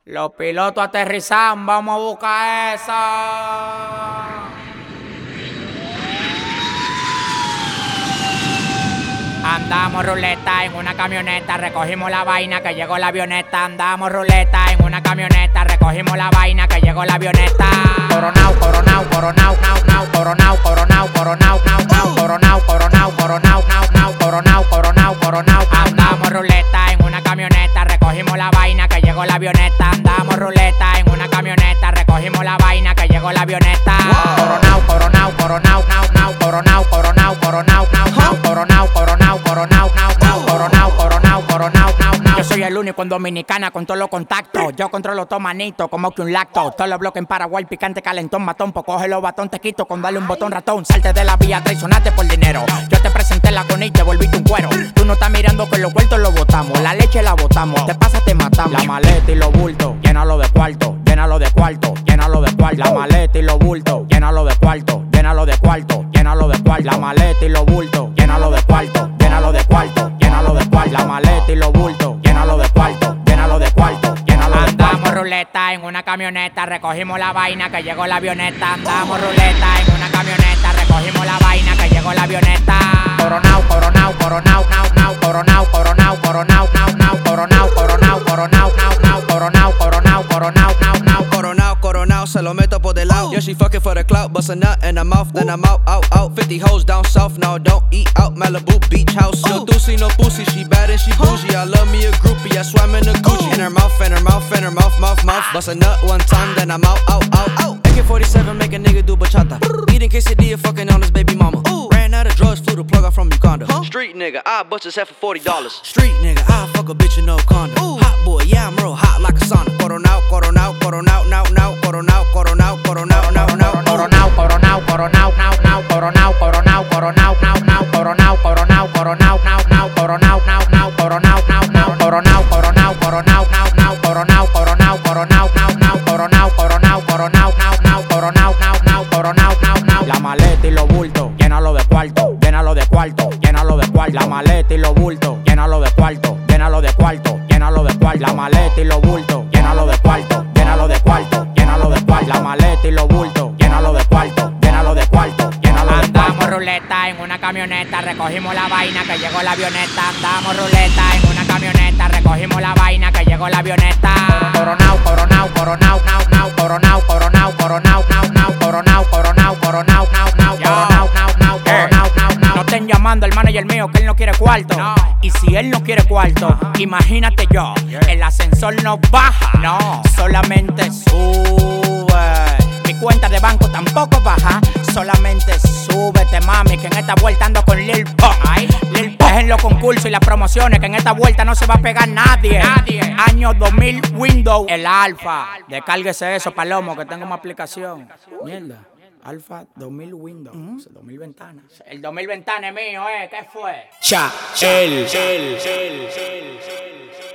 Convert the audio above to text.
Los pilotos aterrizan, vamos a buscar eso. Andamos ruleta en una camioneta, recogimos la vaina que llegó la avioneta. Andamos ruleta en una camioneta, recogimos la vaina que llegó la avioneta. Coronao, coronao, coronao, nao, nao, coronao, coronao, coronao, nao, nao, coronao, coronao, coronao, nao, nao, coronao, coronao, coronao. Andamos ruleta en una camioneta, recogimos la vaina que llegó la avioneta. Andamos ruleta en una camioneta, recogimos la vaina que llegó la avioneta. Coronao, coronao, coronao, nao, nao, coronao, coronao, coronao, nao, nao, coronao, coronao, coronao, nao, nao, coronao, coronao, coronao, nao, nao. Yo soy el único en Dominicana con todos los contactos. Yo controlo todo manito, como que un lacto. Todos los bloques en Paraguay, picante, calentón, matón. Pues coge los batón, te quito con darle un botón ratón. Salte de la vía, traicionate por dinero. Yo te presenté la con y te volviste un cuero. Tú no estás mirando que los vueltos los botamos. La leche la botamos, te pasa, te matamos. La maleta y los bultos, llénalo de cuarto, llénalo de cuarto, llénalo de cuarto. La maleta y los bultos, llénalo de cuarto, llénalo de cuarto, llénalo de cuarto. La maleta y los bultos, llénalo de cuarto, llénalo de cuarto, llénalo de cuarto. La maleta y los bultos, llénalo de cuarto, llénalo de cuarto, llénalo de cuarto. Andamos ruleta en una camioneta, recogimos la vaina que llegó la avioneta. Andamos ruleta en una camioneta, recogimos la vaina que llegó la avioneta. Coronao, coronao, coronao, nao, nao, coronao, coronao, coronao, nao, nao, coronao, coronao, coronao, nao, nao, coronao, coronao, coronao, nao, nao. Coronao, coronao, se lo meto por del lado. Yeah, she fucking for the clout, bust a nut in her mouth, then I'm out, out, out. 50 hoes down south, now don't eat out. Malibu beach house. No doozy, no pussy, she bad and she bougie. I love me a groupie, I swam in a Gucci. In her mouth, in her mouth, in her mouth, mouth, mouth. Bust a nut one time, then I'm out, out, out, out. AK-47 make a nigga do bachata. Eating quesadilla, fucking on his baby mama. Ran out of drugs, flew the plug out from Uganda. Street nigga, I bust his head for $40. Street nigga, I fuck a bitch in no condom. Hot boy, yeah, I'm real hot like a sauna. Coronao, coronao, coronao, now, now, coronao, coronao, coronao, now, now. Coronao, coronao, coronao, nao, nao, coronao, coronao, coronao, nao, nao, coronao, coronao, coronao, nao, nao, coronao, nao, nao, coronao, nao, nao, coronao, coronao, coronao, nao, nao, coronao, coronao, coronao, nao, nao, coronao, coronao, coronao, nao, nao, coronao, nao, nao, coronao, nao, nao. La maleta y los bultos, llénalo de cuarto, llénalo de cuarto, llénalo de cuarto. La maleta y los bultos, llénalo de cuarto, llénalo de cuarto, llénalo de cuarto. La maleta y los bultos, llénalo de cuarto, llénalo de cuarto, llénalo de cuarto. La maleta y los bultos, llénalo de cuarto, llénalo de cuarto, llénalo de cuarto. Andamos ruleta en una camioneta, recogimos la vaina que llegó la avioneta. Andamos ruleta en una camioneta, recogimos la vaina que llegó la avioneta. Coronao, coronao, coronao, nao, nao, coronao, coronao, coronao, nao, nao, coronao, coronao, coronao, nao, nao, coronao, nao, nao, coronao, nao, nao. No estén llamando al manager mío que él no quiere cuarto. Y si él no quiere cuarto, imagínate yo, el ascensor no baja, no, solamente sube. Mi cuenta de banco tampoco baja, solamente súbete, mami, que en esta vuelta ando con Lil Pump. Lil Pump es en los concursos y las promociones, que en esta vuelta no se va a pegar nadie. Año 2000 Windows, el Alfa. Descárguese eso, Palomo, que tengo una aplicación. Mierda. Alfa 2000 Windows, 2000 ventanas. El 2000 ventanas es mío, ¿qué fue? Cha, el.